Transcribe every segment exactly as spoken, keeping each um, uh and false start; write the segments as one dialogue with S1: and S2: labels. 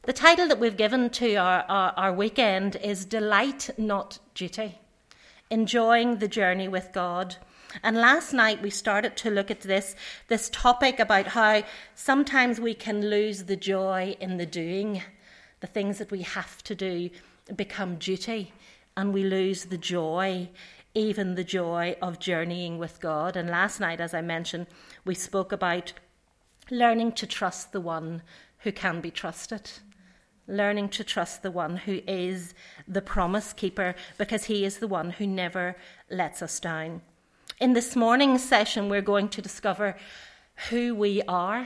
S1: The title that we've given to our, our, our weekend is Delight, Not Duty. Enjoying the journey with God. And last night we started to look at this, this topic about how sometimes we can lose the joy in the doing. The things that we have to do become duty, and we lose the joy, even the joy of journeying with God. And last night, as I mentioned, we spoke about learning to trust the one who can be trusted. Learning to trust the one who is the promise keeper, because he is the one who never lets us down. In this morning's session, we're going to discover who we are.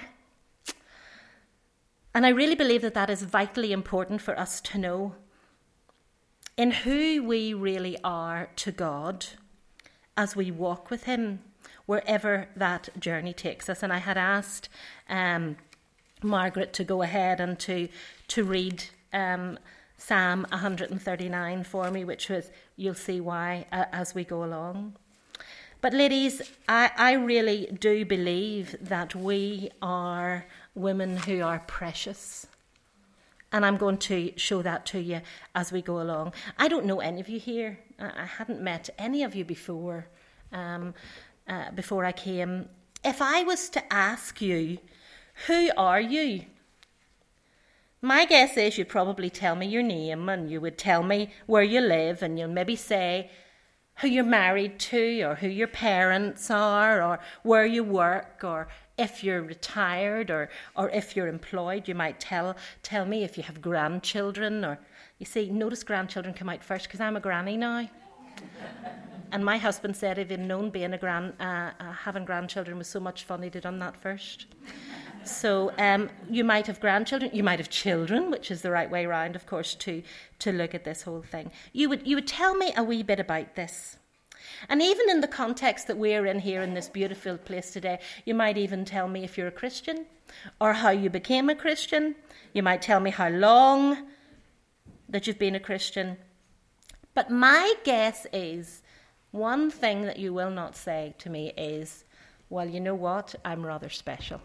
S1: And I really believe that that is vitally important for us to know. In who we really are to God as we walk with him, wherever that journey takes us. And I had asked um, Margaret to go ahead and to to read um, Psalm one thirty-nine for me, which was, you'll see why uh, as we go along. But ladies, I, I really do believe that we are women who are precious. And I'm going to show that to you as we go along. I don't know any of you here. I hadn't met any of you before, um, uh, before I came. If I was to ask you, who are you? My guess is you'd probably tell me your name, and you would tell me where you live, and you'll maybe say who you're married to, or who your parents are, or where you work, or if you're retired, or or if you're employed. You might tell tell me if you have grandchildren, or you see, notice grandchildren come out first, because I'm a granny now. And my husband said if he'd known being a grand, uh, uh, having grandchildren was so much fun, he'd have done that first. So um, you might have grandchildren, you might have children, which is the right way round, of course, to to look at this whole thing. You would you would tell me a wee bit about this. And even in the context that we're in here in this beautiful place today, you might even tell me if you're a Christian, or how you became a Christian. You might tell me how long that you've been a Christian. But my guess is, one thing that you will not say to me is, well, you know what, I'm rather special.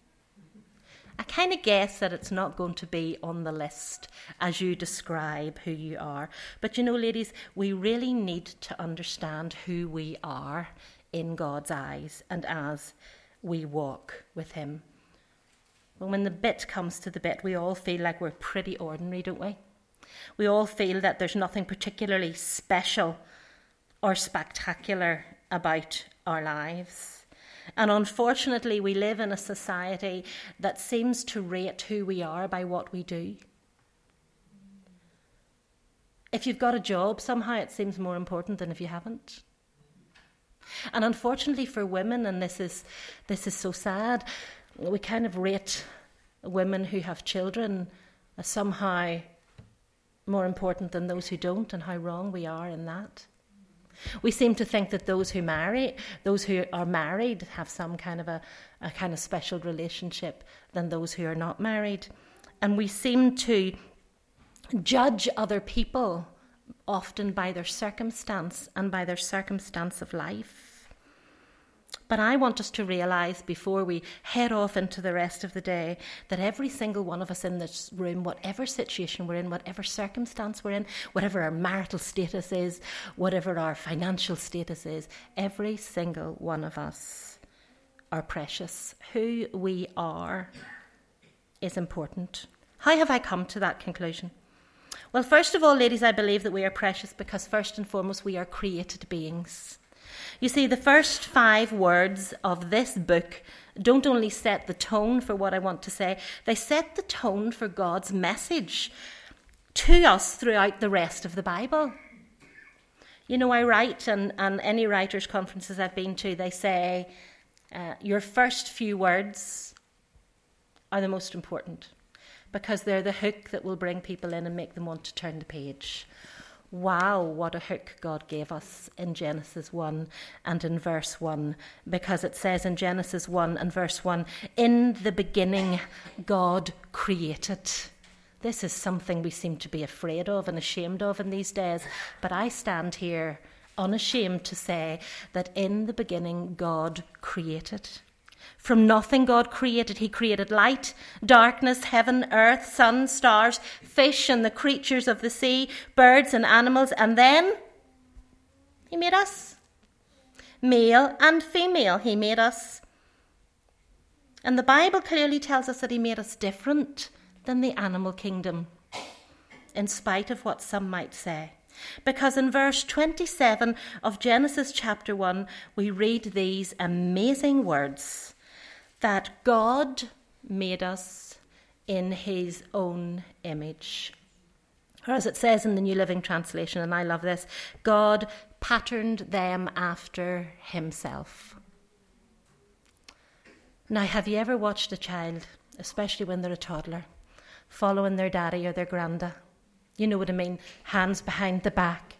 S1: I kind of guess that it's not going to be on the list as you describe who you are. But you know, ladies, we really need to understand who we are in God's eyes and as we walk with him. Well, when the bit comes to the bit, we all feel like we're pretty ordinary, don't we? We all feel that there's nothing particularly special or spectacular about our lives. And unfortunately, we live in a society that seems to rate who we are by what we do. If you've got a job, somehow it seems more important than if you haven't. And unfortunately for women, and this is this is so sad, we kind of rate women who have children as somehow more important than those who don't, and how wrong we are in that. We seem to think that those who marry, those who are married, have some kind of a, a kind of special relationship than those who are not married. And we seem to judge other people often by their circumstance and by their circumstance of life. But I want us to realise before we head off into the rest of the day that every single one of us in this room, whatever situation we're in, whatever circumstance we're in, whatever our marital status is, whatever our financial status is, every single one of us are precious. Who we are is important. How have I come to that conclusion? Well, first of all, ladies, I believe that we are precious because first and foremost we are created beings. You see, the first five words of this book don't only set the tone for what I want to say, they set the tone for God's message to us throughout the rest of the Bible. You know, I write, and, and any writers' conferences I've been to, they say, uh, your first few words are the most important because they're the hook that will bring people in and make them want to turn the page. Wow, what a hook God gave us in Genesis one and in verse one, because it says in Genesis one and verse one, in the beginning God created. This is something we seem to be afraid of and ashamed of in these days, but I stand here unashamed to say that in the beginning God created. From nothing God created. He created light, darkness, heaven, earth, sun, stars, fish and the creatures of the sea, birds and animals. And then he made us. Male and female, he made us. And the Bible clearly tells us that he made us different than the animal kingdom, in spite of what some might say. Because in verse twenty-seven of Genesis chapter one, we read these amazing words, that God made us in his own image. Or as it says in the New Living Translation, and I love this, God patterned them after himself. Now, have you ever watched a child, especially when they're a toddler, following their daddy or their granda? You know what I mean? Hands behind the back.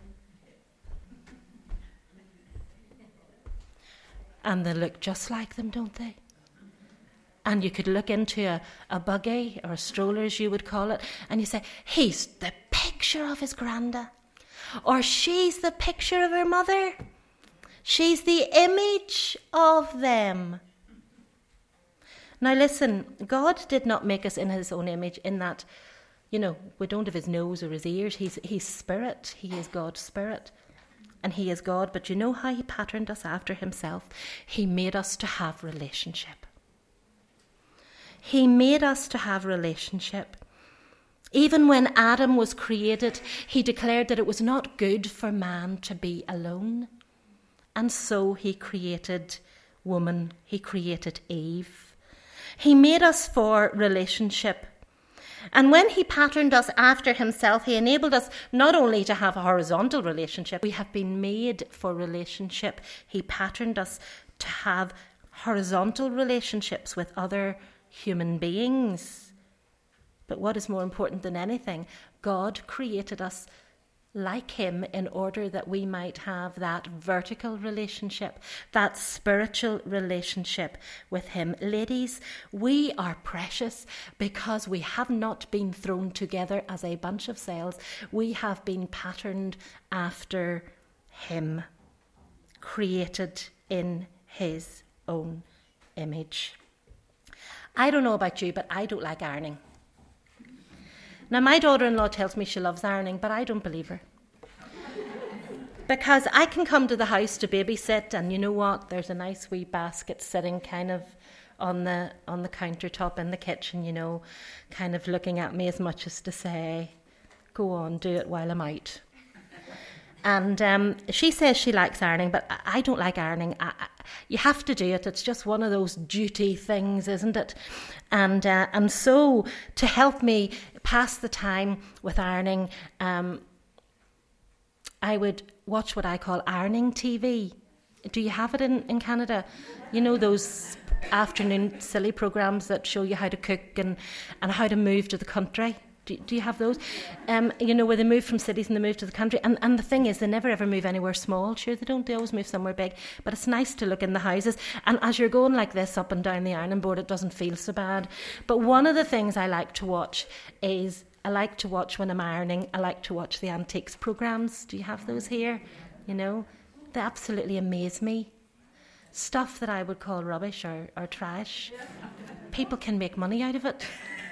S1: And they look just like them, don't they? And you could look into a, a buggy or a stroller, as you would call it, and you say, he's the picture of his granda. Or she's the picture of her mother. She's the image of them. Now listen, God did not make us in his own image in that, you know, we don't have his nose or his ears. He's, he's spirit. He is God's spirit. And he is God. But you know how he patterned us after himself? He made us to have relationship. He made us to have relationship. Even when Adam was created, he declared that it was not good for man to be alone. And so he created woman. He created Eve. He made us for relationship. And when he patterned us after himself, he enabled us not only to have a horizontal relationship, we have been made for relationship. He patterned us to have horizontal relationships with other human beings. But what is more important than anything, God created us like him in order that we might have that vertical relationship, that spiritual relationship with him. Ladies, we are precious because we have not been thrown together as a bunch of cells. We have been patterned after him, created in his own image. I don't know about you, but I don't like ironing. Now, my daughter-in-law tells me she loves ironing, but I don't believe her. Because I can come to the house to babysit, and you know what? There's a nice wee basket sitting kind of on the on the countertop in the kitchen, you know, kind of looking at me as much as to say, go on, do it while I'm out. And um, she says she likes ironing, but I don't like ironing. I, I, you have to do it. It's just one of those duty things, isn't it? And uh, and so to help me pass the time with ironing, um, I would watch what I call ironing T V. Do you have it in, in Canada? You know, those afternoon silly programmes that show you how to cook and, and how to move to the country? Do, do you have those? Um, you know, where they move from cities and they move to the country. And, and the thing is, they never ever move anywhere small. Sure, they don't. They always move somewhere big. But it's nice to look in the houses. And as you're going like this up and down the ironing board, it doesn't feel so bad. But one of the things I like to watch is, I like to watch when I'm ironing, I like to watch the antiques programmes. Do you have those here? You know, they absolutely amaze me. Stuff that I would call rubbish or, or trash. People can make money out of it.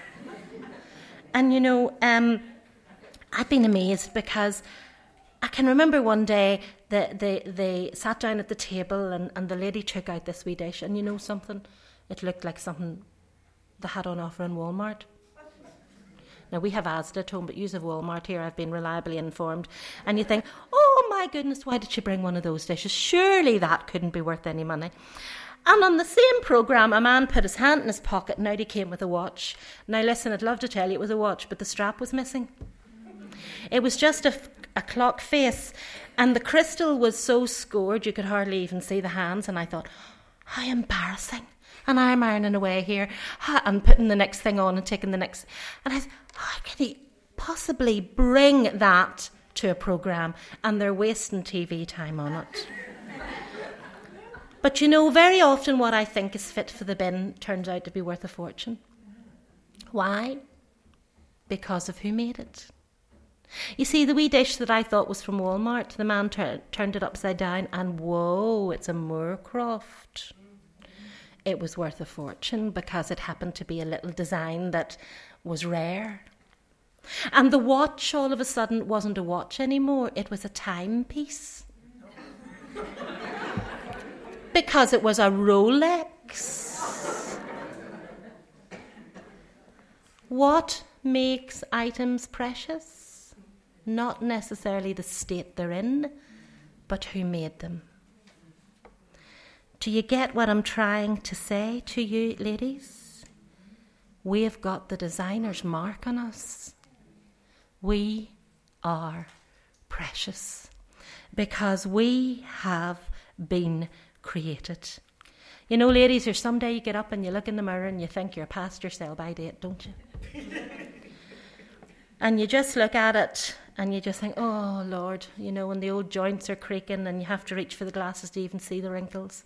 S1: And, you know, um, I've been amazed because I can remember one day that they, they sat down at the table and, and the lady took out this wee dish. And you know something? It looked like something they had on offer in Walmart. Now, we have Asda at home, but use of Walmart here, I've been reliably informed. And you think, oh my goodness, why did she bring one of those dishes? Surely that couldn't be worth any money. And on the same programme, a man put his hand in his pocket and out he came with a watch. Now listen, I'd love to tell you it was a watch, but the strap was missing. It was just a, a clock face, and the crystal was so scored you could hardly even see the hands. And I thought, how embarrassing. And I'm ironing away here and putting the next thing on and taking the next. And I said, how can he possibly bring that to a programme? And they're wasting T V time on it. But you know, very often what I think is fit for the bin turns out to be worth a fortune. Why? Because of who made it. You see, the wee dish that I thought was from Walmart, the man tur- turned it upside down and whoa, it's a Moorcroft. it was worth a fortune because it happened to be a little design that was rare. And the watch all of a sudden wasn't a watch anymore, it was a timepiece. Because it was a Rolex. What makes items precious? Not necessarily the state they're in, but who made them. Do you get what I'm trying to say to you, ladies? We have got the designer's mark on us. We are precious because we have been created. You know, ladies, there's someday you get up and you look in the mirror and you think you're past your sell-by date, don't you? And you just look at it and you just think, oh, Lord, you know, when the old joints are creaking and you have to reach for the glasses to even see the wrinkles.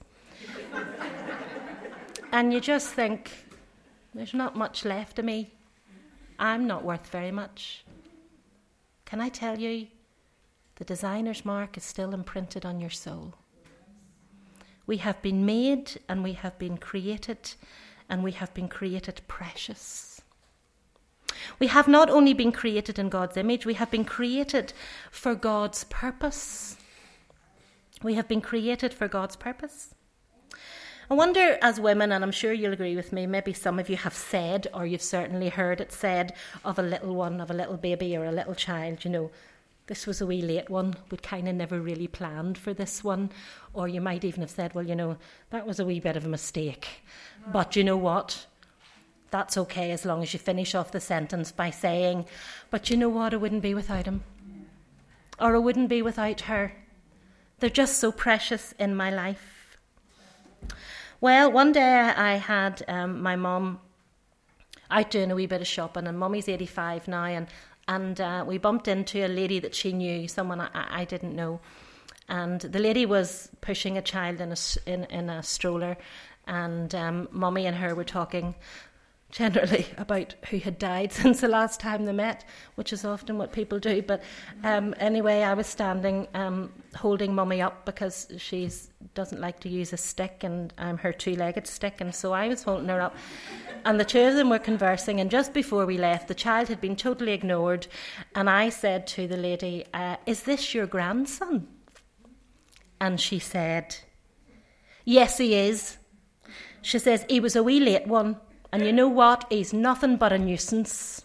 S1: And you just think, there's not much left of me. I'm not worth very much. Can I tell you, the designer's mark is still imprinted on your soul. We have been made and we have been created and we have been created precious. We have not only been created in God's image, we have been created for God's purpose. We have been created for God's purpose. I wonder, as women, and I'm sure you'll agree with me, maybe some of you have said, or you've certainly heard it said, of a little one, of a little baby or a little child, you know, this was a wee late one, we'd kind of never really planned for this one. Or you might even have said, well, you know, that was a wee bit of a mistake. But you know what? That's okay as long as you finish off the sentence by saying, but you know what, I wouldn't be without him. Or I wouldn't be without her. They're just so precious in my life. Well, one day I had um, my mum out doing a wee bit of shopping, and Mummy's eighty-five now, and and uh, we bumped into a lady that she knew, someone I, I didn't know, and the lady was pushing a child in a, in, in a stroller, and um, Mummy and her were talking generally about who had died since the last time they met, which is often what people do. But um, anyway, I was standing um, holding Mummy up because she doesn't like to use a stick, and I'm her two-legged stick, and so I was holding her up. And the two of them were conversing, and just before we left, the child had been totally ignored, and I said to the lady, uh, is this your grandson? And she said, yes, he is. She says, he was a wee late one. And you know what? He's nothing but a nuisance.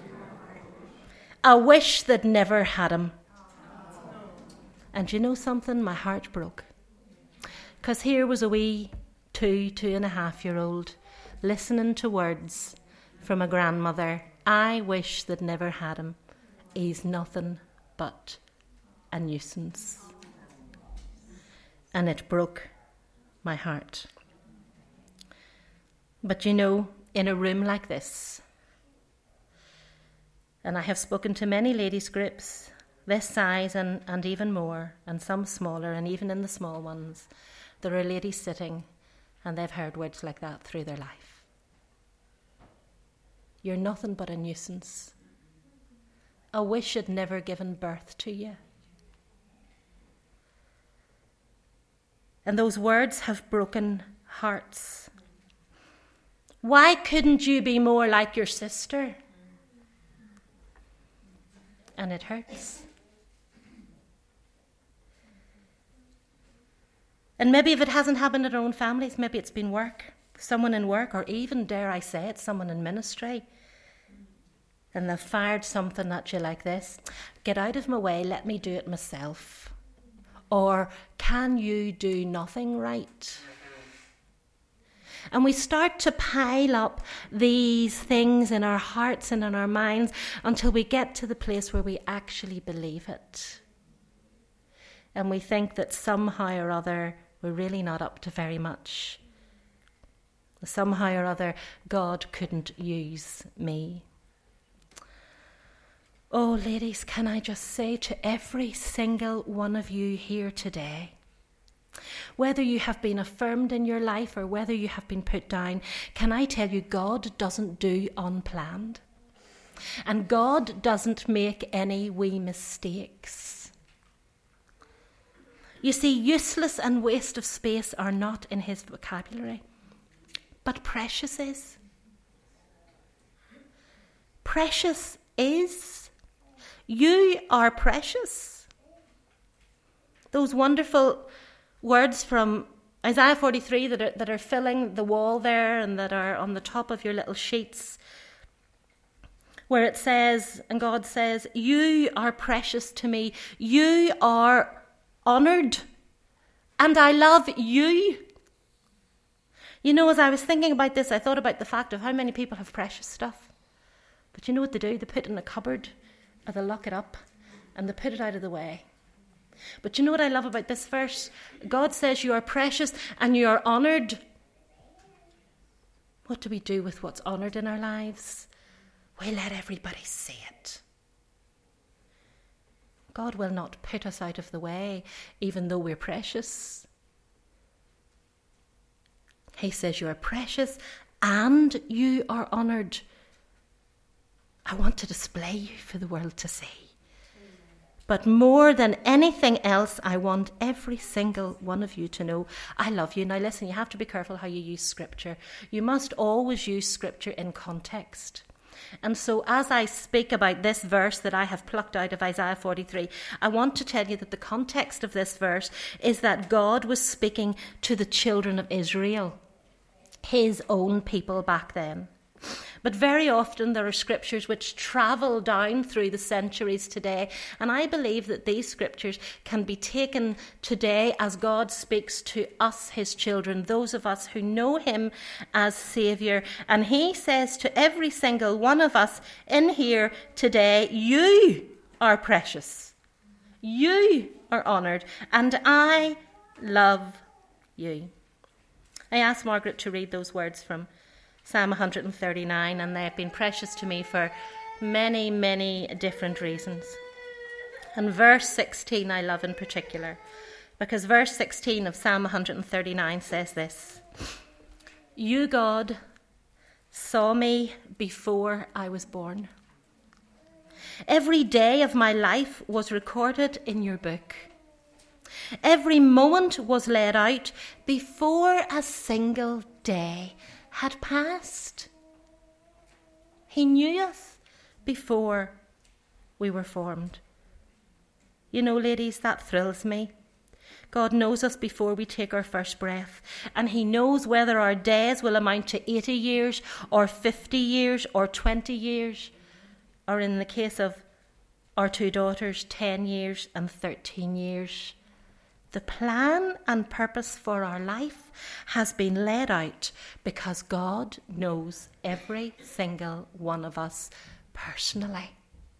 S1: I wish they'd never had him. And you know something? My heart broke. Because here was a wee two, two and a half year old listening to words from a grandmother. I wish they'd never had him. He's nothing but a nuisance. And it broke my heart. But you know, in a room like this, and I have spoken to many ladies' groups, this size and, and even more, and some smaller, and even in the small ones, there are ladies sitting and they've heard words like that through their life. You're nothing but a nuisance. I wish I'd never given birth to you. And those words have broken hearts. Why couldn't you be more like your sister? And it hurts. And maybe if it hasn't happened in our own families, maybe it's been work, someone in work, or even, dare I say it, someone in ministry. And they've fired something at you like this. Get out of my way, let me do it myself. Or, can you do nothing right? And we start to pile up these things in our hearts and in our minds until we get to the place where we actually believe it. And we think that somehow or other we're really not up to very much. Somehow or other God couldn't use me. Oh, ladies, can I just say to every single one of you here today, whether you have been affirmed in your life or whether you have been put down, can I tell you, God doesn't do unplanned. And God doesn't make any wee mistakes. You see, useless and waste of space are not in his vocabulary. but precious is. Precious is. You are precious. Those wonderful words from Isaiah forty-three that are, that are filling the wall there and that are on the top of your little sheets, where it says, and God says, you are precious to me. You are honoured. And I love you. You know, as I was thinking about this, I thought about the fact of how many people have precious stuff. But you know what they do? They put it in a cupboard, or they lock it up, and they put it out of the way. But you know what I love about this verse? God says you are precious and you are honoured. What do we do with what's honoured in our lives? We let everybody see it. God will not put us out of the way, even though we're precious. He says you are precious and you are honoured. I want to display you for the world to see. But more than anything else, I want every single one of you to know I love you. Now listen, you have to be careful how you use Scripture. You must always use Scripture in context. And so as I speak about this verse that I have plucked out of Isaiah forty-three, I want to tell you that the context of this verse is that God was speaking to the children of Israel, his own people back then. But very often there are scriptures which travel down through the centuries today, and I believe that these scriptures can be taken today as God speaks to us, his children, those of us who know him as Saviour. And he says to every single one of us in here today, you are precious, you are honoured, and I love you. I asked Margaret to read those words from Psalm one thirty-nine, and they have been precious to me for many, many different reasons. And verse sixteen I love in particular, because verse sixteen of Psalm one thirty-nine says this: you, God, saw me before I was born. Every day of my life was recorded in your book. Every moment was laid out before a single day had passed. He knew us before we were formed. You know, ladies, that thrills me. God knows us before we take our first breath, and he knows whether our days will amount to eighty years or fifty years or twenty years, or in the case of our two daughters, ten years and thirteen years. The plan and purpose for our life has been laid out because God knows every single one of us personally.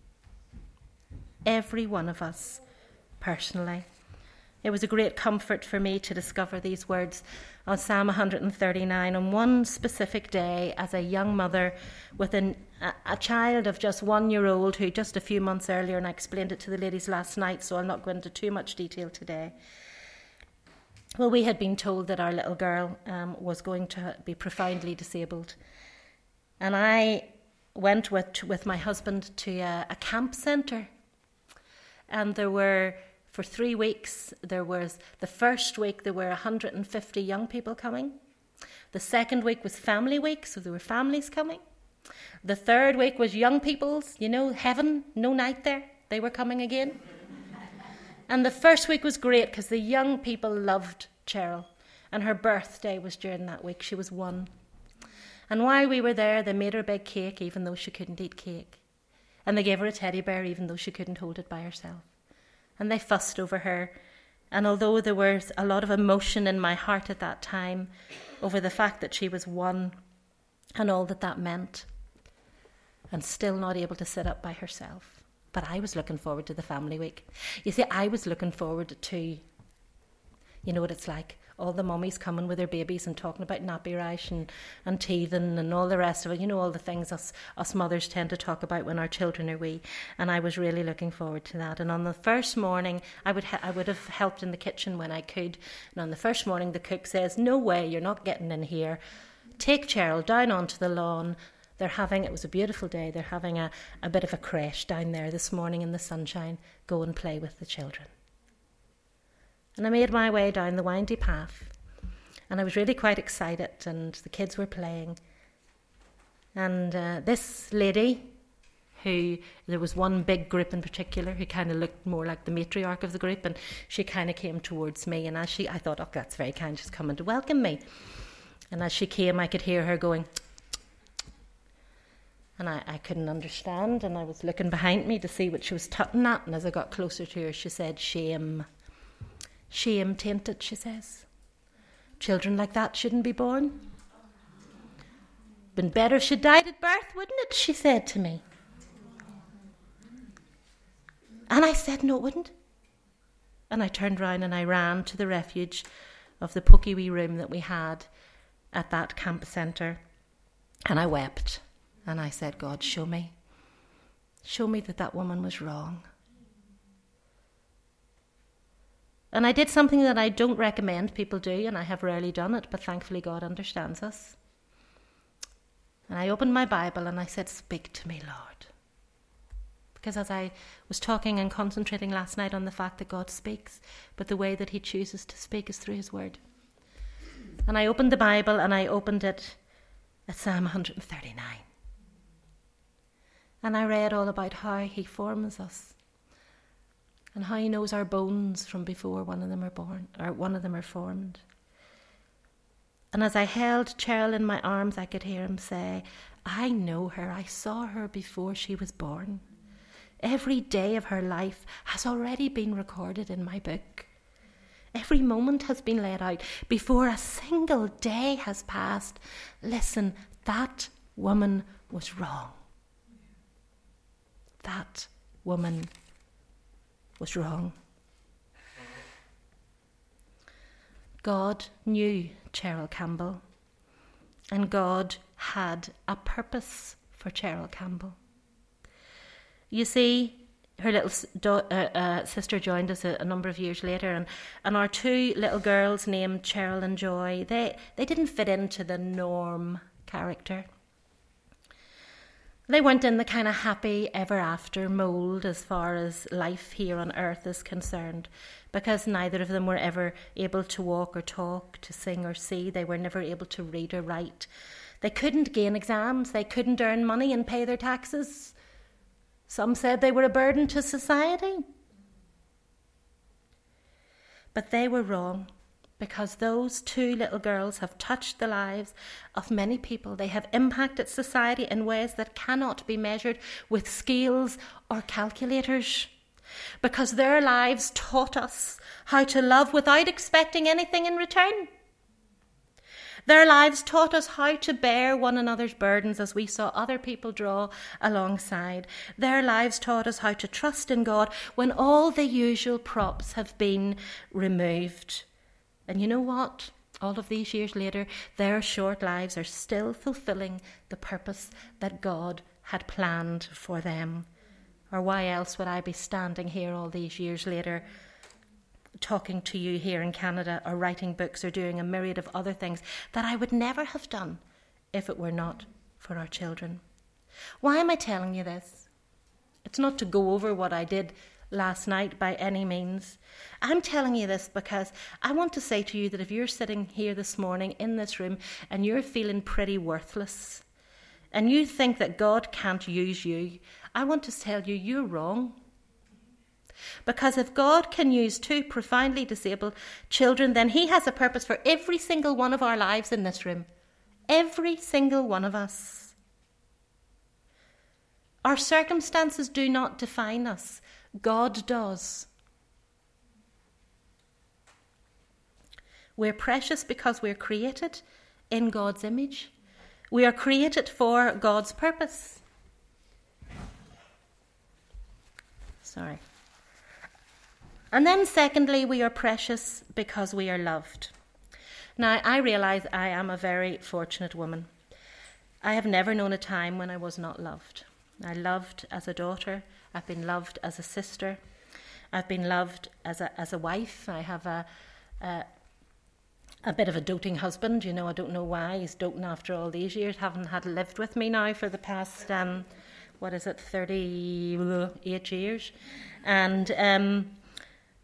S1: Every one of us personally. It was a great comfort for me to discover these words on Psalm one thirty-nine on one specific day as a young mother with an, a, a child of just one year old who just a few months earlier, and I explained it to the ladies last night, so I'll not go into too much detail today. Well, we had been told that our little girl um, was going to be profoundly disabled. And I went with, with my husband to a, a camp centre. And there were, for three weeks, there was, the first week there were one hundred fifty young people coming. The second week was family week, so there were families coming. The third week was young people's, you know, heaven, no night there. They were coming again. And the first week was great because the young people loved Cheryl. And her birthday was during that week. She was one. And while we were there, they made her a big cake, even though she couldn't eat cake. And they gave her a teddy bear, even though she couldn't hold it by herself. And they fussed over her. And although there was a lot of emotion in my heart at that time over the fact that she was one and all that that meant, and still not able to sit up by herself. But I was looking forward to the family week. You see, I was looking forward to, you know what it's like, all the mummies coming with their babies and talking about nappy rash and, and teething and all the rest of it. You know, all the things us, us mothers tend to talk about when our children are wee. And I was really looking forward to that. And on the first morning, I would ha- I would have helped in the kitchen when I could. And on the first morning, the cook says, no way, you're not getting in here. Take Cheryl down onto the lawn. They're having, it was a beautiful day, they're having a, a bit of a creche down there this morning in the sunshine. Go and play with the children. And I made my way down the windy path. And I was really quite excited, and the kids were playing. And uh, this lady, who, there was one big group in particular who kind of looked more like the matriarch of the group, and she kind of came towards me, and as she, I thought, oh, that's very kind, she's coming to welcome me. And as she came, I could hear her going, and I, I couldn't understand, and I was looking behind me to see what she was tutting at, and as I got closer to her, she said, shame. Shame tainted, she says. Children like that shouldn't be born. Been better if she died at birth, wouldn't it? She said to me. And I said, no, it wouldn't. And I turned round and I ran to the refuge of the pokey wee room that we had at that camp centre. And I wept. And I said, God, show me. Show me that that woman was wrong. And I did something that I don't recommend people do, and I have rarely done it, but thankfully God understands us. And I opened my Bible and I said, speak to me, Lord. Because as I was talking and concentrating last night on the fact that God speaks, but the way that he chooses to speak is through his word. And I opened the Bible and I opened it at Psalm one hundred thirty-nine. And I read all about how he forms us and how he knows our bones from before one of them are born, or one of them are formed. And as I held Cheryl in my arms, I could hear him say, I know her. I saw her before she was born. Every day of her life has already been recorded in my book. Every moment has been laid out before a single day has passed. Listen, that woman was wrong. That woman was wrong. God knew Cheryl Campbell, and God had a purpose for Cheryl Campbell. You see, her little do- uh, uh, sister joined us a, a number of years later, and, and our two little girls named Cheryl and Joy, they, they didn't fit into the norm character. They weren't in the kind of happy ever after mould as far as life here on earth is concerned, because neither of them were ever able to walk or talk, to sing or see. They were never able to read or write. They couldn't gain exams. They couldn't earn money and pay their taxes. Some said they were a burden to society. But they were wrong, because those two little girls have touched the lives of many people. They have impacted society in ways that cannot be measured with scales or calculators, because their lives taught us how to love without expecting anything in return. Their lives taught us how to bear one another's burdens as we saw other people draw alongside. Their lives taught us how to trust in God when all the usual props have been removed. And you know what? All of these years later, their short lives are still fulfilling the purpose that God had planned for them. Or why else would I be standing here all these years later talking to you here in Canada, or writing books, or doing a myriad of other things that I would never have done if it were not for our children? Why am I telling you this? It's not to go over what I did last night by any means. I'm telling you this because I want to say to you that if you're sitting here this morning in this room and you're feeling pretty worthless and you think that God can't use you, I want to tell you you're wrong. Because if God can use two profoundly disabled children, then he has a purpose for every single one of our lives in this room. Every single one of us. Our circumstances do not define us. God does. We're precious because we're created in God's image. We are created for God's purpose. Sorry. And then secondly, we are precious because we are loved. Now, I realise I am a very fortunate woman. I have never known a time when I was not loved. I loved as a daughter. I've been loved as a sister. I've been loved as a as a wife. I have a, a a bit of a doting husband. You know, I don't know why he's doting after all these years. Haven't had lived with me now for the past um, what is it, thirty-eight years, and um.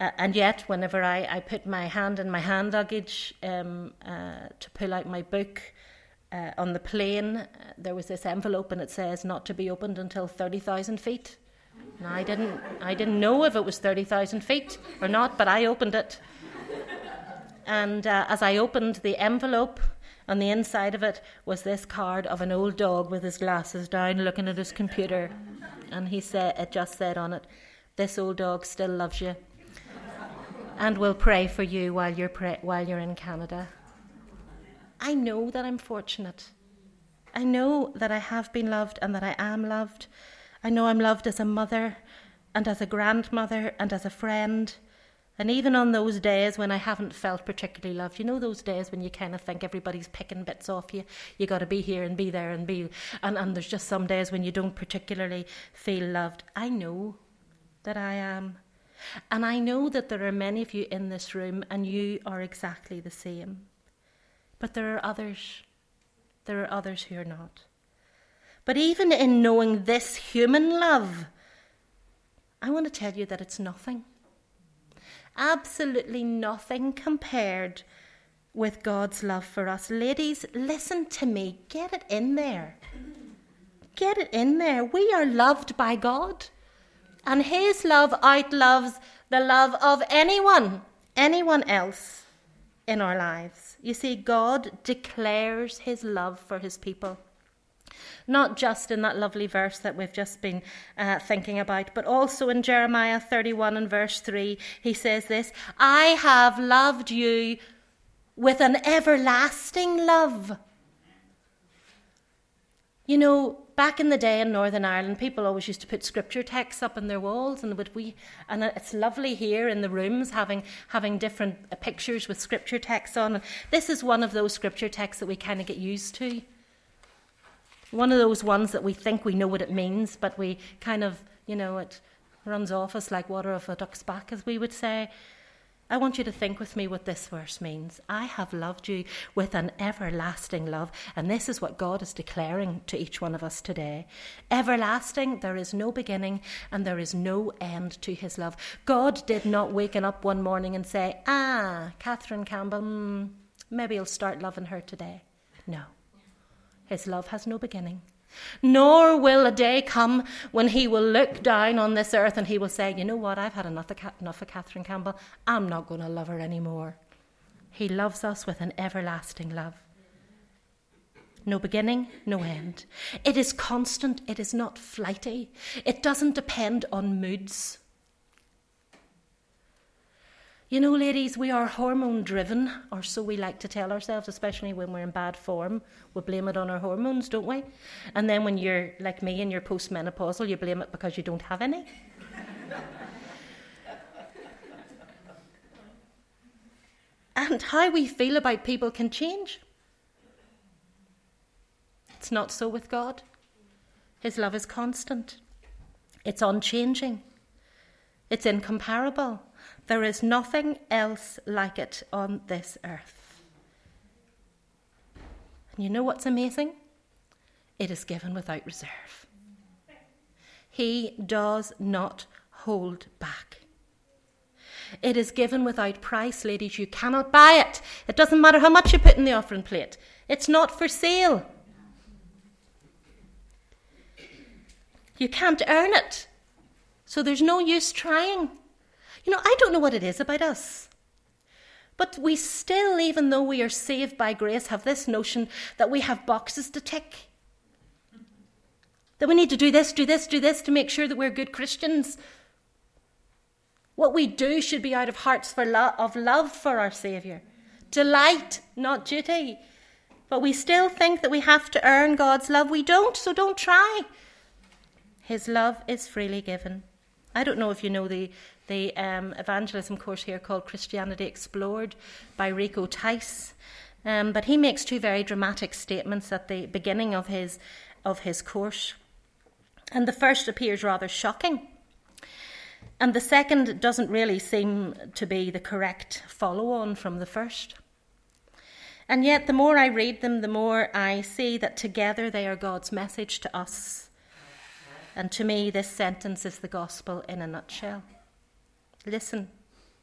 S1: Uh, and yet, whenever I, I put my hand in my hand luggage um, uh, to pull out my book uh, on the plane, uh, there was this envelope and it says not to be opened until thirty thousand feet. Now, I didn't, I didn't know if it was thirty thousand feet or not, but I opened it. And uh, as I opened the envelope, on the inside of it was this card of an old dog with his glasses down looking at his computer. And he said, it just said on it, "This old dog still loves you and will pray for you while you're pray- while you're in Canada." I know that I'm fortunate. I know that I have been loved and that I am loved. I know I'm loved as a mother and as a grandmother and as a friend. And even on those days when I haven't felt particularly loved, you know those days when you kind of think everybody's picking bits off you, you got to be here and be there and be, and, and there's just some days when you don't particularly feel loved. I know that I am. And I know that there are many of you in this room and you are exactly the same. But there are others. There are others who are not. But even in knowing this human love, I want to tell you that it's nothing. Absolutely nothing compared with God's love for us. Ladies, listen to me. Get it in there. Get it in there. We are loved by God. And his love outloves the love of anyone, anyone else in our lives. You see, God declares his love for his people. Not just in that lovely verse that we've just been uh, thinking about, but also in Jeremiah thirty-one and verse three, he says this, "I have loved you with an everlasting love." You know, back in the day in Northern Ireland, people always used to put scripture texts up on their walls, and would we? And it's lovely here in the rooms having having different uh, pictures with scripture texts on. And this is one of those scripture texts that we kind of get used to. One of those ones that we think we know what it means, but we kind of, you know, it runs off us like water off a duck's back, as we would say. I want you to think with me what this verse means. I have loved you with an everlasting love. And this is what God is declaring to each one of us today. Everlasting, there is no beginning and there is no end to his love. God did not waken up one morning and say, ah, Catherine Campbell, mm, maybe I'll start loving her today. No. His love has no beginning. Nor will a day come when he will look down on this earth and he will say, you know what, I've had enough of, enough of Catherine Campbell. I'm not going to love her anymore. He loves us with an everlasting love. No beginning, no end. It is constant. It is not flighty. It doesn't depend on moods. You know, ladies, we are hormone-driven, or so we like to tell ourselves, especially when we're in bad form. We blame it on our hormones, don't we? And then when you're like me and you're postmenopausal, you blame it because you don't have any. And how we feel about people can change. It's not so with God. His love is constant. It's unchanging. It's incomparable. There is nothing else like it on this earth. And you know what's amazing? It is given without reserve. He does not hold back. It is given without price, ladies. You cannot buy it. It doesn't matter how much you put in the offering plate. It's not for sale. You can't earn it. So there's no use trying. You know, I don't know what it is about us. But we still, even though we are saved by grace, have this notion that we have boxes to tick. That we need to do this, do this, do this to make sure that we're good Christians. What we do should be out of hearts for lo- of love for our Saviour. Delight, not duty. But we still think that we have to earn God's love. We don't, so don't try. His love is freely given. I don't know if you know the, the um, evangelism course here called Christianity Explored by Rico Tice. Um, but he makes two very dramatic statements at the beginning of his, of his course. And the first appears rather shocking. And the second doesn't really seem to be the correct follow-on from the first. And yet the more I read them, the more I see that together they are God's message to us. And to me, this sentence is the gospel in a nutshell. Listen,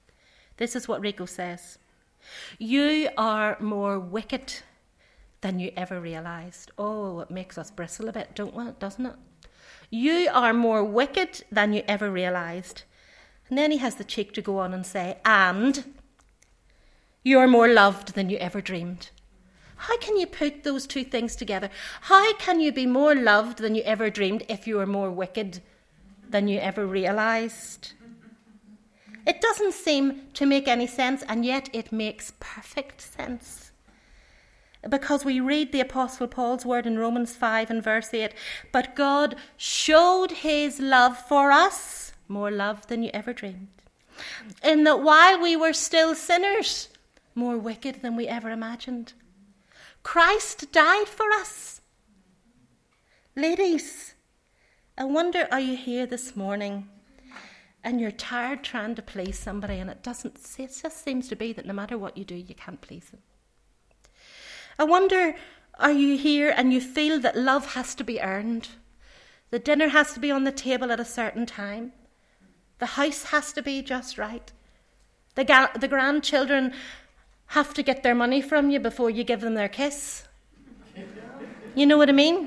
S1: This is what Rico says. You are more wicked than you ever realised. Oh, it makes us bristle a bit, don't we? Doesn't it? You are more wicked than you ever realised. And then he has the cheek to go on and say, and you are more loved than you ever dreamed. How can you put those two things together? How can you be more loved than you ever dreamed if you are more wicked than you ever realised? It doesn't seem to make any sense, and yet it makes perfect sense. Because we read the Apostle Paul's word in Romans five and verse eight, but God showed his love for us, more love than you ever dreamed, in that while we were still sinners, more wicked than we ever imagined, Christ died for us. Ladies, I wonder, are you here this morning and you're tired trying to please somebody, and it doesn't, it just seems to be that no matter what you do, you can't please them. I wonder, are you here and you feel that love has to be earned? The dinner has to be on the table at a certain time. The house has to be just right. The, ga- the grandchildren have to get their money from you before you give them their kiss. You know what I mean?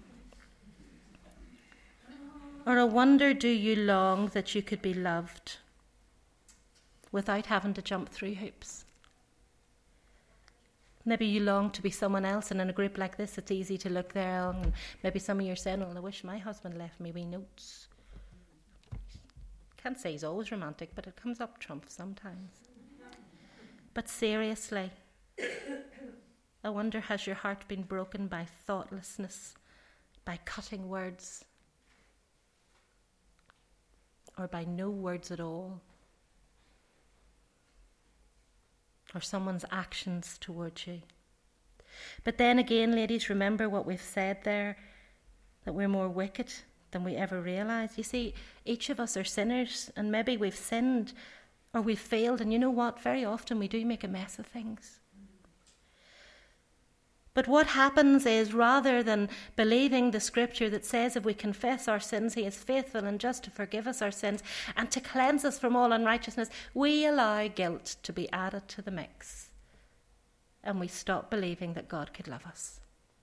S1: Or I wonder, do you long that you could be loved without having to jump through hoops? Maybe you long to be someone else, and in a group like this, it's easy to look there, and maybe some of you are saying, oh, I wish my husband left me wee notes. Can't say he's always romantic, but it comes up trump sometimes. But seriously, I wonder, has your heart been broken by thoughtlessness, by cutting words, or by no words at all? Or someone's actions towards you. But then again, ladies, remember what we've said there, that we're more wicked than we ever realised. You see, each of us are sinners, and maybe we've sinned or we've failed, and you know what? Very often we do make a mess of things. But what happens is, rather than believing the scripture that says if we confess our sins, he is faithful and just to forgive us our sins and to cleanse us from all unrighteousness, we allow guilt to be added to the mix. And we stop believing that God could love us.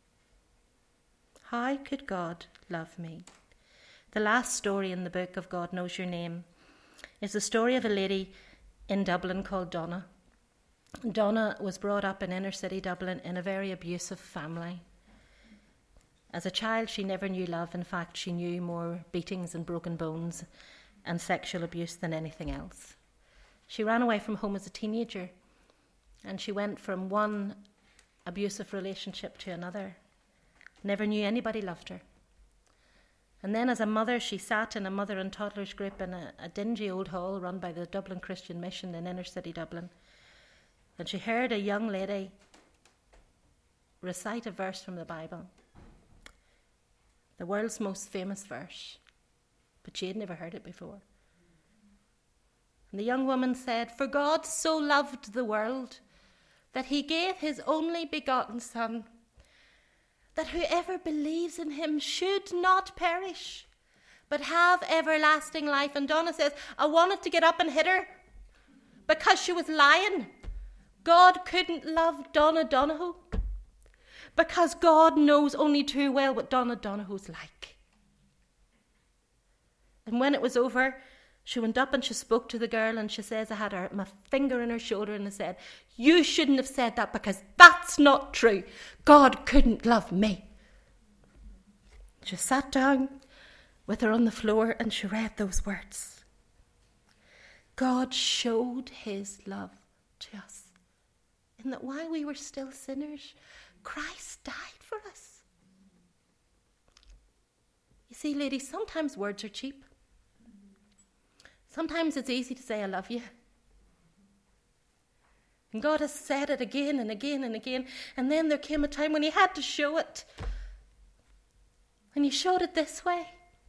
S1: How could God love me? The last story in the book of God Knows Your Name is the story of a lady in Dublin called Donna. Donna was brought up in inner city Dublin in a very abusive family. As a child, she never knew love. In fact, she knew more beatings and broken bones and sexual abuse than anything else. She ran away from home as a teenager, and she went from one abusive relationship to another. Never knew anybody loved her. And then as a mother, she sat in a mother and toddlers group in a, a dingy old hall run by the Dublin Christian Mission in inner city Dublin. And she heard a young lady recite a verse from the Bible, the world's most famous verse, but she had never heard it before. And the young woman said, "For God so loved the world that he gave his only begotten Son, that whoever believes in him should not perish, but have everlasting life." And Donna says, I wanted to get up and hit her because she was lying. God couldn't love Donna Donohoe because God knows only too well what Donna Donohoe's like. And when it was over, she went up and she spoke to the girl, and she says, I had her, my finger in her shoulder, and I said, you shouldn't have said that because that's not true. God couldn't love me. She sat down with her on the floor and she read those words. God showed his love to us, in that while we were still sinners, Christ died for us. You see, ladies, sometimes words are cheap. Sometimes it's easy to say, I love you. And God has said it again and again and again. And then there came a time when he had to show it. And he showed it this way.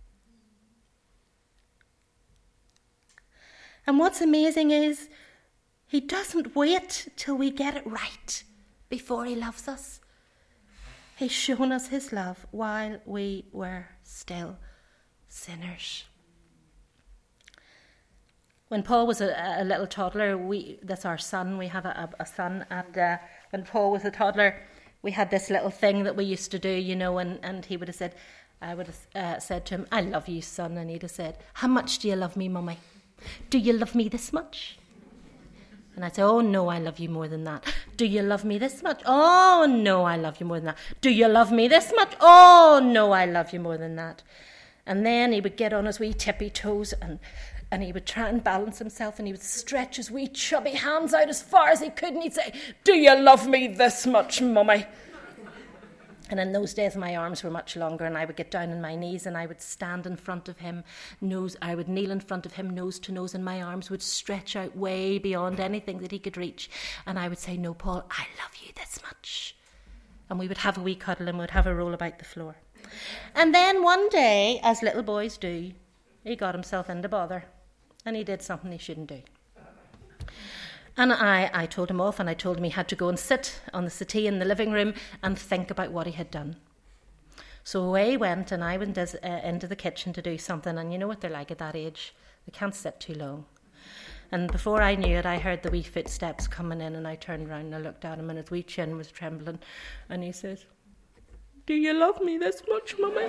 S1: And what's amazing is he doesn't wait till we get it right before he loves us. He's shown us his love while we were still sinners. when Paul was a, a little toddler, we that's our son, we have a, a son, and uh, when Paul was a toddler, we had this little thing that we used to do, you know, and, and he would have said, I would have uh, said to him, I love you, son, and he'd have said, how much do you love me, Mummy? Do you love me this much? And I'd say, oh, no, I love you more than that. Do you love me this much? Oh, no, I love you more than that. Do you love me this much? Oh, no, I love you more than that. And then he would get on his wee tippy toes and, and he would try and balance himself and he would stretch his wee chubby hands out as far as he could and he'd say, do you love me this much, Mummy? And in those days, my arms were much longer, and I would get down on my knees, and I would stand in front of him, nose. I would kneel in front of him, nose to nose, and my arms would stretch out way beyond anything that he could reach. And I would say, "No, Paul, I love you this much." And we would have a wee cuddle, and we'd have a roll about the floor. And then one day, as little boys do, he got himself into bother, and he did something he shouldn't do. And I, I told him off, and I told him he had to go and sit on the settee in the living room and think about what he had done. So away he went, and I went as, uh, into the kitchen to do something, and you know what they're like at that age. They can't sit too long. And before I knew it, I heard the wee footsteps coming in, and I turned round and I looked at him, and his wee chin was trembling, and he says, "Do you love me this much, Mummy?"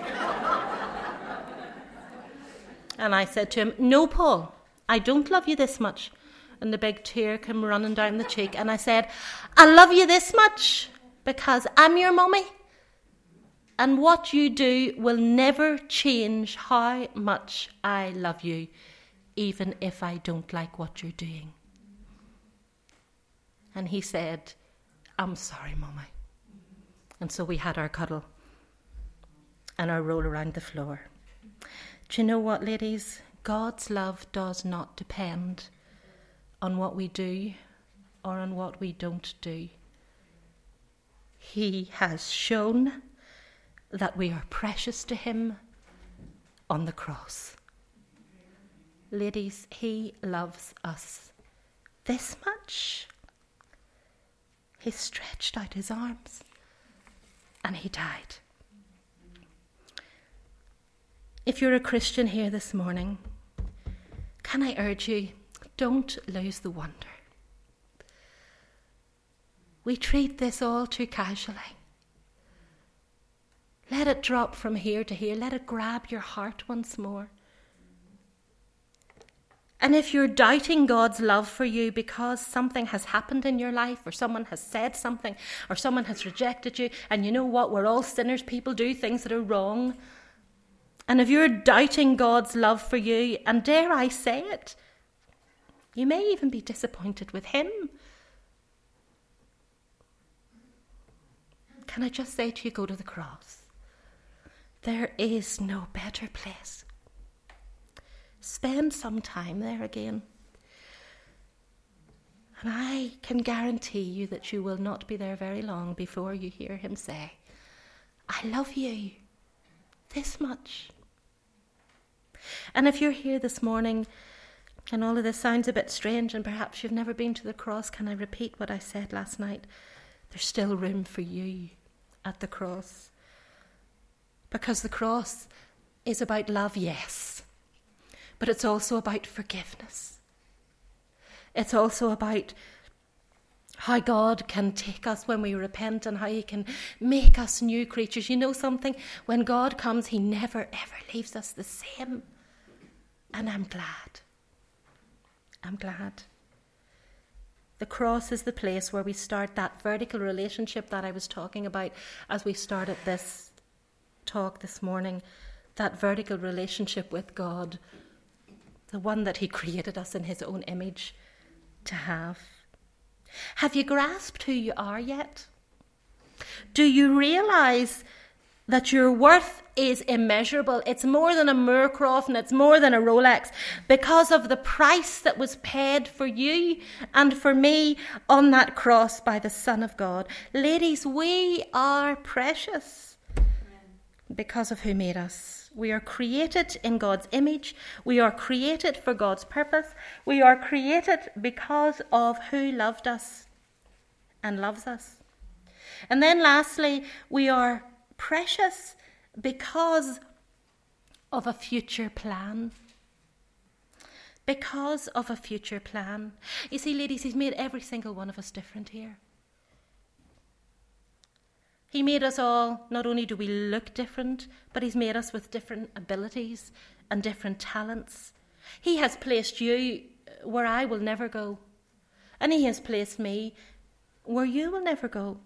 S1: And I said to him, "No, Paul, I don't love you this much." And the big tear came running down the cheek. And I said, "I love you this much because I'm your mummy. And what you do will never change how much I love you, even if I don't like what you're doing." And he said, "I'm sorry, Mummy." And so we had our cuddle and our roll around the floor. Do you know what, ladies? God's love does not depend on what we do or on what we don't do. He has shown that we are precious to him on the cross. Ladies, he loves us this much. He stretched out his arms and he died. If you're a Christian here this morning, can I urge you, don't lose the wonder. We treat this all too casually. Let it drop from here to here. Let it grab your heart once more. And if you're doubting God's love for you because something has happened in your life, or someone has said something, or someone has rejected you, and you know what, we're all sinners, people do things that are wrong. And if you're doubting God's love for you, and dare I say it, you may even be disappointed with him. Can I just say to you, go to the cross. There is no better place. Spend some time there again. And I can guarantee you that you will not be there very long before you hear him say, "I love you this much." And if you're here this morning and all of this sounds a bit strange and perhaps you've never been to the cross, can I repeat what I said last night? There's still room for you at the cross. Because the cross is about love, yes, but it's also about forgiveness. It's also about how God can take us when we repent and how he can make us new creatures. You know something? When God comes, he never, ever leaves us the same. And I'm glad. I'm glad. The cross is the place where we start that vertical relationship that I was talking about as we started this talk this morning. That vertical relationship with God. The one that he created us in his own image to have. Have you grasped who you are yet? Do you realise that your worth is immeasurable? It's more than a Moorcroft and it's more than a Rolex because of the price that was paid for you and for me on that cross by the Son of God. Ladies, we are precious because of who made us. We are created in God's image. We are created for God's purpose. We are created because of who loved us and loves us. And then lastly, we are precious because of a future plan. because of a future plan. You see, ladies, he's made every single one of us different here. He made us all, not only do we look different, but he's made us with different abilities and different talents. He has placed you where I will never go. And he has placed me where you will never go.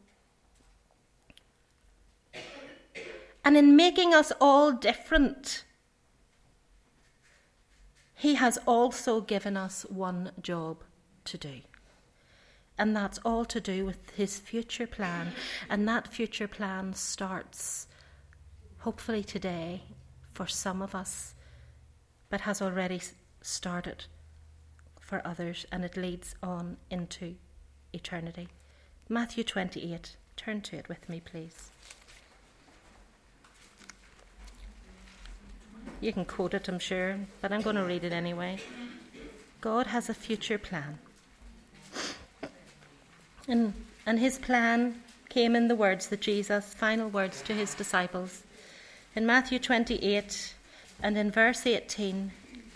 S1: And in making us all different, he has also given us one job to do. And that's all to do with his future plan. And that future plan starts, hopefully today, for some of us, but has already started for others, and it leads on into eternity. Matthew twenty-eight. Turn to it with me, please. You can quote it, I'm sure, but I'm going to read it anyway. God has a future plan. And, and his plan came in the words that Jesus, final words to his disciples. In Matthew twenty-eight and in verse eighteen,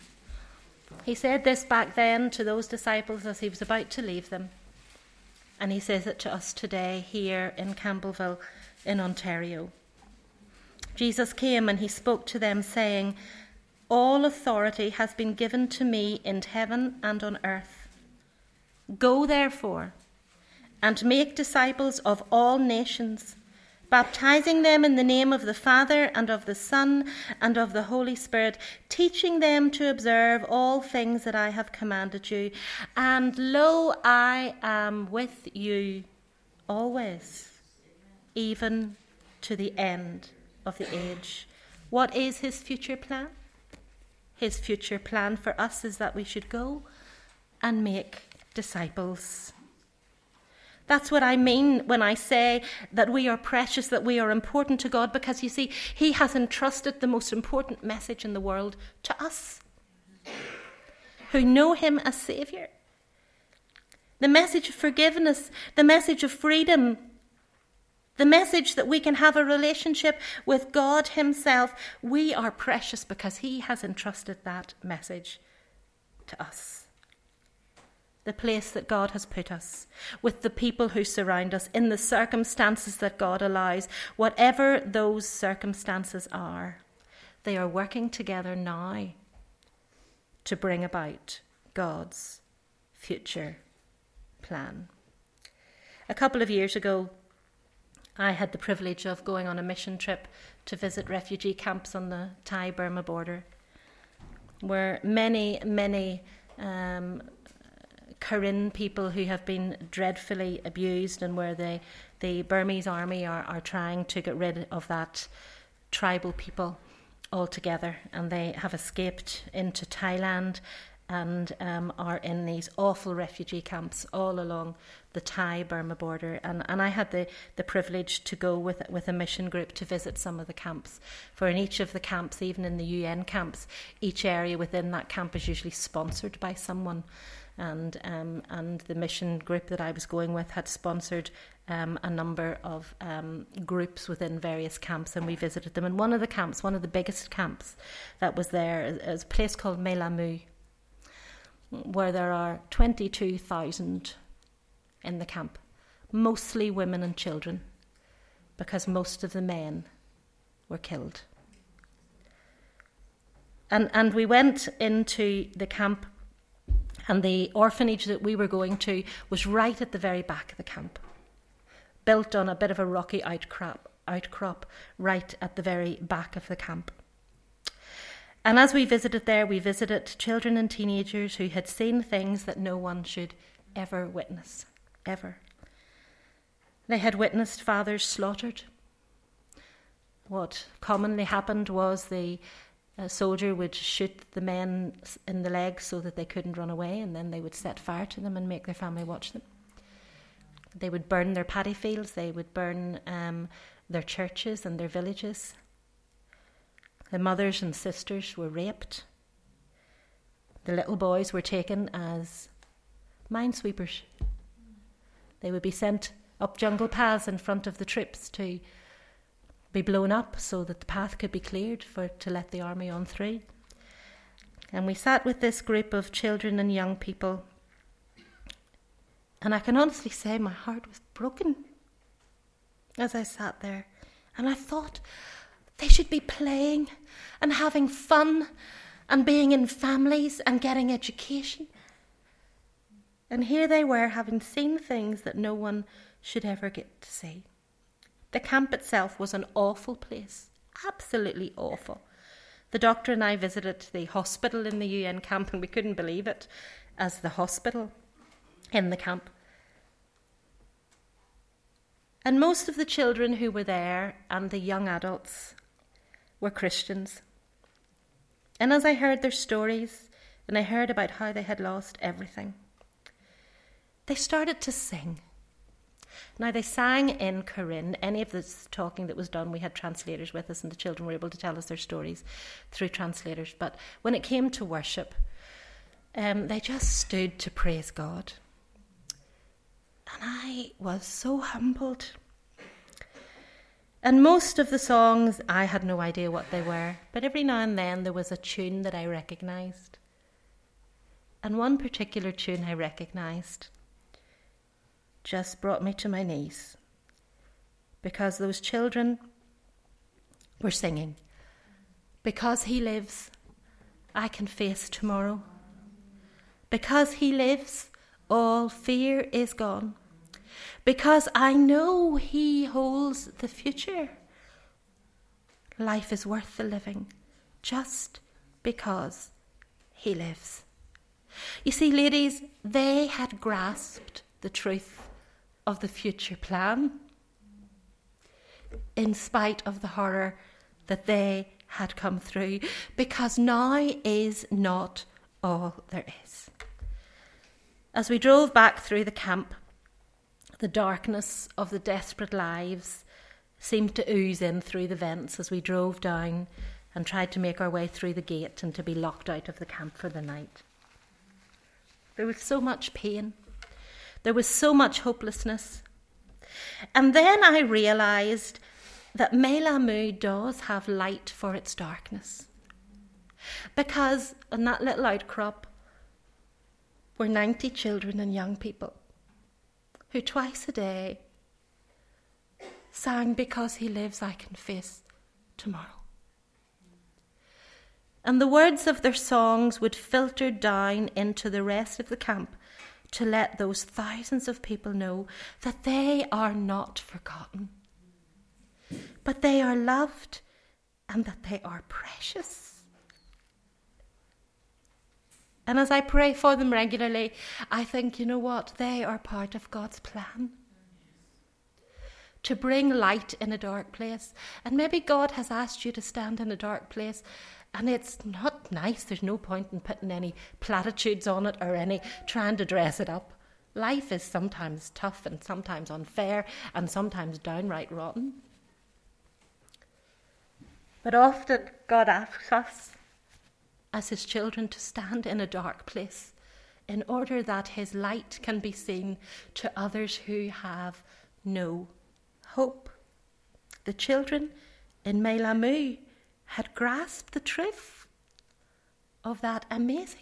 S1: he said this back then to those disciples as he was about to leave them. And he says it to us today here in Campbellville in Ontario. Jesus came and he spoke to them saying, "All authority has been given to me in heaven and on earth. Go therefore and make disciples of all nations, baptizing them in the name of the Father and of the Son and of the Holy Spirit, teaching them to observe all things that I have commanded you. And lo, I am with you always, even to the end of the age." What is his future plan? His future plan for us is that we should go and make disciples. That's what I mean when I say that we are precious, that we are important to God, because you see, he has entrusted the most important message in the world to us who know him as Saviour. The message of forgiveness, the message of freedom, the message that we can have a relationship with God himself. We are precious because he has entrusted that message to us. The place that God has put us, with the people who surround us, in the circumstances that God allows, whatever those circumstances are, they are working together now to bring about God's future plan. A couple of years ago, I had the privilege of going on a mission trip to visit refugee camps on the Thai-Burma border, where many, many um, Karen people who have been dreadfully abused, and where the, the Burmese army are, are trying to get rid of that tribal people altogether. And they have escaped into Thailand and um, are in these awful refugee camps all along the Thai-Burma border. And, and I had the, the privilege to go with, with a mission group to visit some of the camps. For in each of the camps, even in the U N camps, each area within that camp is usually sponsored by someone. And um, and the mission group that I was going with had sponsored um, a number of um, groups within various camps, and we visited them. And one of the camps, one of the biggest camps that was there, is a place called Melamu, where there are twenty-two thousand in the camp, mostly women and children, because most of the men were killed. And and we went into the camp. And the orphanage that we were going to was right at the very back of the camp, built on a bit of a rocky outcrop, outcrop right at the very back of the camp. And as we visited there, we visited children and teenagers who had seen things that no one should ever witness, ever. They had witnessed fathers slaughtered. What commonly happened was the A soldier would shoot the men in the legs so that they couldn't run away, and then they would set fire to them and make their family watch them. They would burn their paddy fields, they would burn um, their churches and their villages. The mothers and sisters were raped. The little boys were taken as minesweepers. They would be sent up jungle paths in front of the troops to be blown up so that the path could be cleared for to let the army on through. And we sat with this group of children and young people. And I can honestly say my heart was broken as I sat there. And I thought they should be playing and having fun and being in families and getting education. And here they were, having seen things that no one should ever get to see. The camp itself was an awful place, absolutely awful. The doctor and I visited the hospital in the U N camp, and we couldn't believe it as the hospital in the camp. And most of the children who were there and the young adults were Christians. And as I heard their stories and I heard about how they had lost everything, they started to sing. Now, they sang in Karen. Any of this talking that was done, we had translators with us, and the children were able to tell us their stories through translators. But when it came to worship, um, they just stood to praise God. And I was so humbled. And most of the songs, I had no idea what they were. But every now and then there was a tune that I recognised. And one particular tune I recognised just brought me to my knees, because those children were singing, "Because he lives, I can face tomorrow. Because he lives, all fear is gone. Because I know he holds the future. Life is worth the living just because he lives." You see, ladies, they had grasped the truth of the future plan, in spite of the horror that they had come through, because now is not all there is. As we drove back through the camp, the darkness of the desperate lives seemed to ooze in through the vents as we drove down and tried to make our way through the gate and to be locked out of the camp for the night. There was so much pain. There was so much hopelessness. And then I realised that Melamu does have light for its darkness. Because in that little outcrop were ninety children and young people who twice a day sang, "Because he lives, I can face tomorrow." And the words of their songs would filter down into the rest of the camp to let those thousands of people know that they are not forgotten, but they are loved and that they are precious. And as I pray for them regularly, I think, you know what? They are part of God's plan to bring light in a dark place. And maybe God has asked you to stand in a dark place, and it's not nice. There's no point in putting any platitudes on it or any trying to dress it up. Life is sometimes tough and sometimes unfair and sometimes downright rotten. But often God asks us as his children to stand in a dark place in order that his light can be seen to others who have no hope. The children in Melamu had grasped the truth of that amazing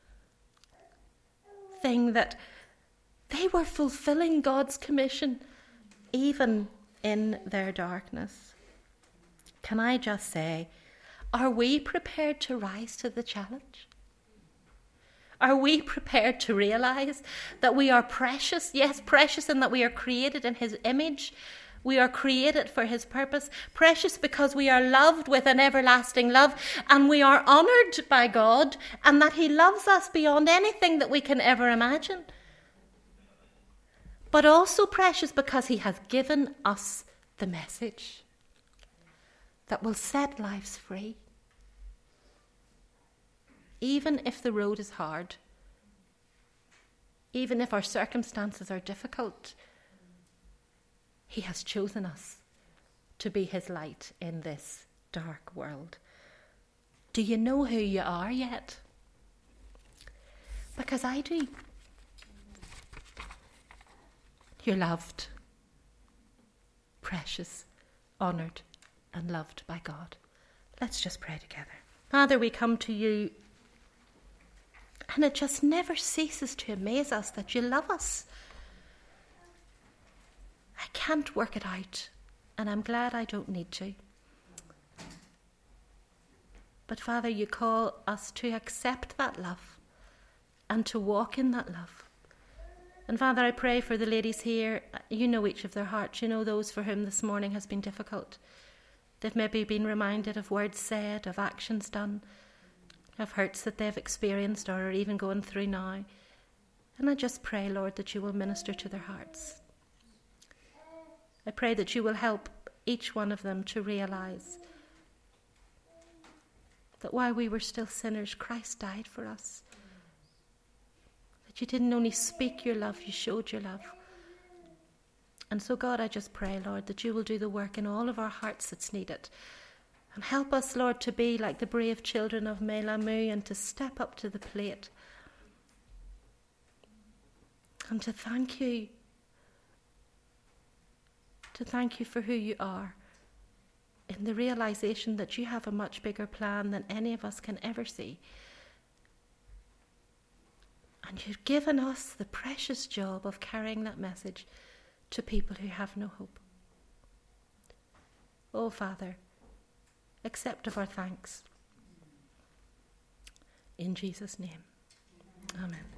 S1: thing, that they were fulfilling God's commission even in their darkness. Can I just say, are we prepared to rise to the challenge? Are we prepared to realise that we are precious? Yes, precious in that we are created in his image. We are created for his purpose. Precious because we are loved with an everlasting love, and we are honoured by God, and that he loves us beyond anything that we can ever imagine. But also precious because he has given us the message that will set lives free. Even if the road is hard, even if our circumstances are difficult, he has chosen us to be his light in this dark world. Do you know who you are yet? Because I do. You're loved, precious, honoured, and loved by God. Let's just pray together. Father, we come to you And it just never ceases to amaze us that you love us. I can't work it out, and I'm glad I don't need to. But Father, you call us to accept that love and to walk in that love. And Father, I pray for the ladies here. You know each of their hearts. You know those for whom this morning has been difficult. They've maybe been reminded of words said, of actions done, of hurts that they've experienced or are even going through now. And I just pray, Lord, that you will minister to their hearts. I pray that you will help each one of them to realise that while we were still sinners, Christ died for us. That you didn't only speak your love, you showed your love. And so, God, I just pray, Lord, that you will do the work in all of our hearts that's needed. And help us, Lord, to be like the brave children of Melamu and to step up to the plate. And to thank you. To thank you for who you are. In the realisation that you have a much bigger plan than any of us can ever see. And you've given us the precious job of carrying that message to people who have no hope. Oh, Father, accept of our thanks. In Jesus' name, amen.